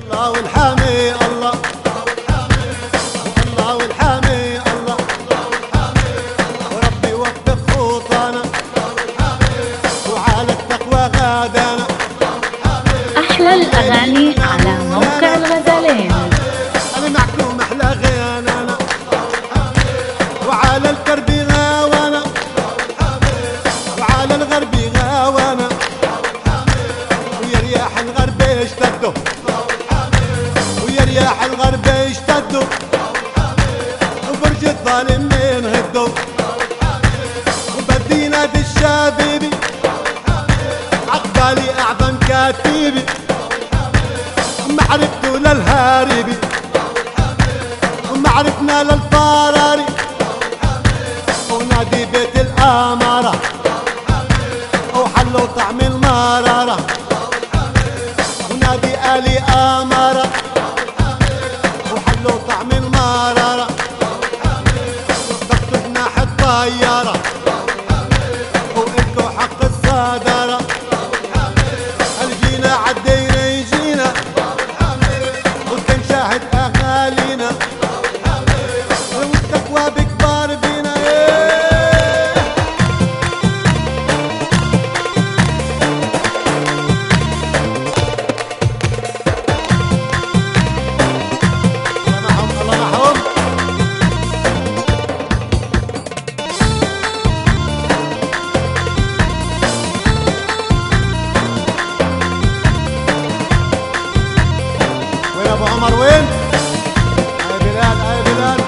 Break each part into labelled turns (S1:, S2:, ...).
S1: الله والحامي الله، الله والحامي الله، وربي يوفق خطانا وعلى التقوى غادانا.
S2: أحلى الأغاني على موقع الغزالين.
S1: أنا معكم أحلى غنانا وعلى الكرب غاوانا وعلى الغرب غاوانا، ويا رياح الغرب اشتدوا ويا رياح الغرب اشتدوا، وبرج الظالم من هدوا، وبدي نادي الشبيبي عقبالي أعظم كاتيبي، معرفته للهاربي ومعرفنا للفراري، ونادي بيت الأمارة وحلوا طعم المرارة، ونادي آلي أمارة وحلوا طعم المرارة، ضغطوا جناح الطيارة وإلكوا حق الصدارة، الجينا عالديرة يجينا وكان شاهد أغالينا، والتقوى بكبار بينا. الله معهم. وين ابو عمر وين؟ يا بلال يا بلال.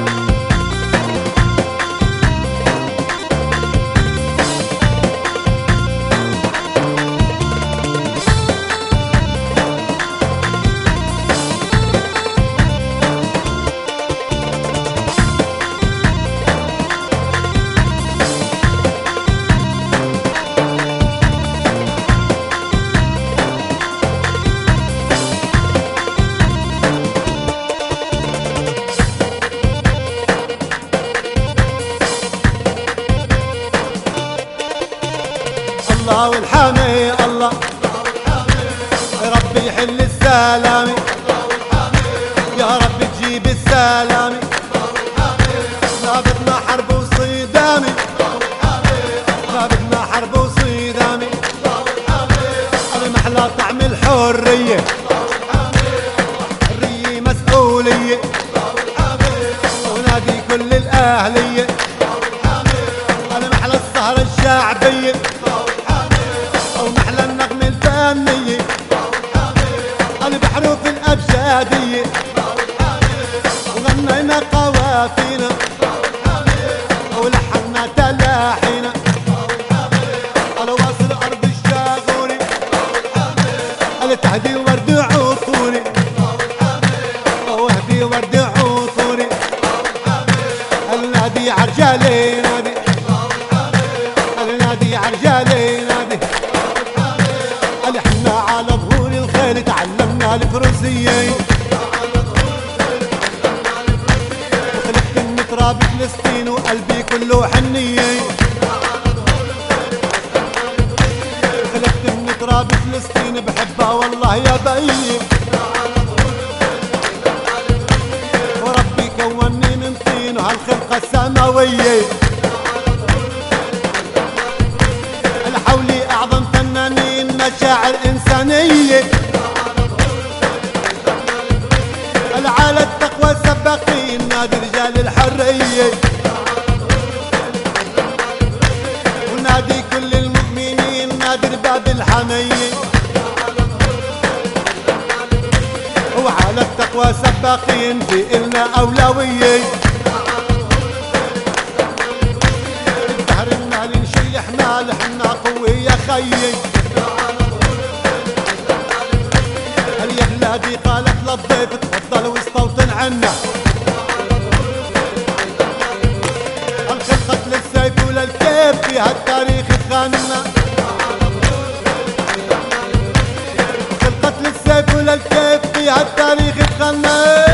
S1: الله والحامي الله، ربي يحل السلامي، يا رب تجيب السلامي، لا بدنا حرب وصدامي، لا بدنا حرب وصدامي، أنا محلى طعم الحرية، حرية مسؤولية، ونادي كل الأهلية، أنا محلى السهرة الشعبية ومحلى النغمة الفنية، أنا بحروف الأبجدية وغنينا قوافينا ولحنا تلاحينا على واصل أرض الشاغوري، أنا تهدي ورد عطوري وهدي ورد عطوري، النادي عرجالي نادي، النادي عرجالي نادي، احنا على ظهور الخيل تعلمنا الفروسية، وخلقت من تراب فلسطين وقلبي كله حنية، خلقت من تراب فلسطين بحبها والله يا بي، وربي كوني من طين وهالخلقة السماوية، الحولي أعظم فنانين مشاعر إنسانية، على التقوى سباقين نادي رجال الحرية، ونادي كل المؤمنين نادي باب الحمية، وعلى التقوى سباقين في إلنا أولوية، الدهر المال نشيح مال حنا قوي يا خيي، يا بلادي قالت للضيف تفضل واستوطن عنا، الخلقت للسيف وللكيف فيها التاريخ تغنى، خلقت للسيف وللكيف فيها التاريخ تغنى.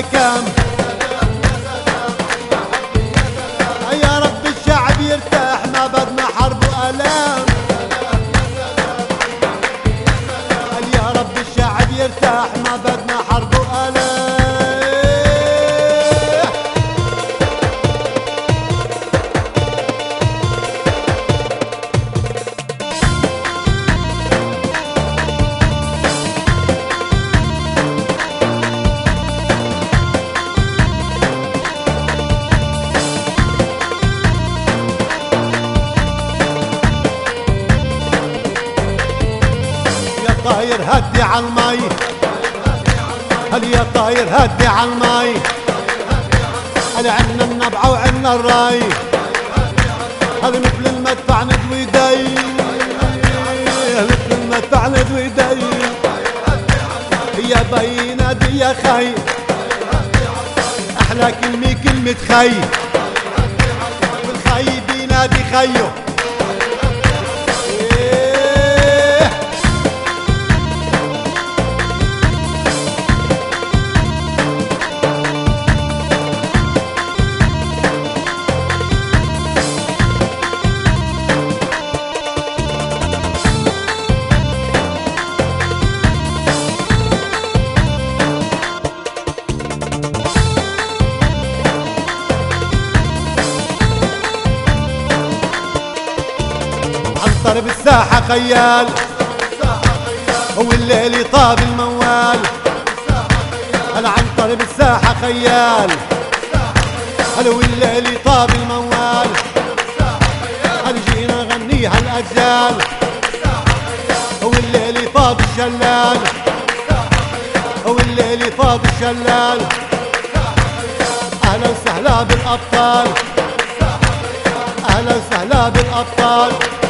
S1: كم. يا رب الشعب يرتاح ما بدنا حرب وألام. يا رب الشعب يرتاح ما بدنا حرب وألام. طاير هدي عالمي، هل يا طاير هدي عالمي. هل عنا النبعة وعنا الراي، هل مثل المدفع ندوي دي، مثل المدفع ندوي دي. يا بي نادي يا خي، احلى كلمة كلمة خي، والخي بينادي خيو. عنتر بالساحة خيال، والليل طاب الموال. هل عنتر بالساحة خيال، هل والليل طاب الموال. هل جينا نغنيها الأجيال، والليل طاب الشلال، والليل طاب الشلال. أهلا وسهلا بالأبطال، أهلا وسهلا بالأبطال.